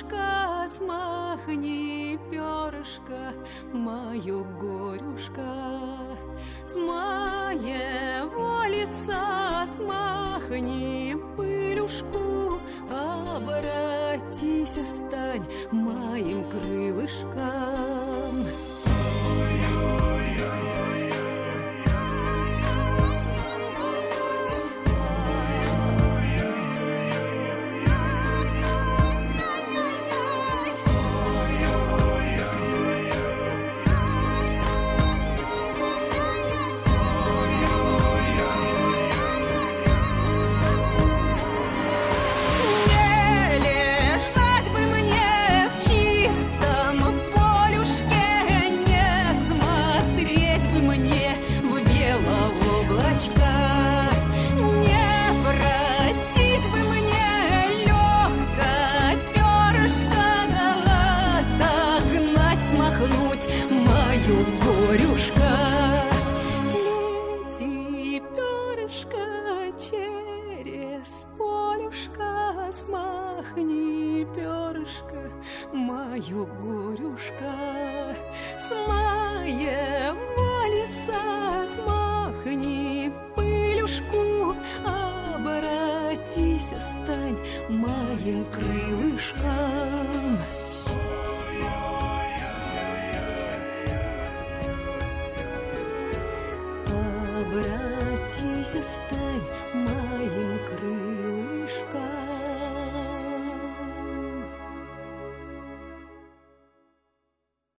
полюшка, смахни перышко, мое горюшка. С моего лица смахни пылюшку, обратись, стань моим крылышком. Горюшка, лети, перышко, через полюшка, смахни перышко, мою горюшка. С моего лица смахни пылюшку, обратись, стань моим крылышком. Обратись,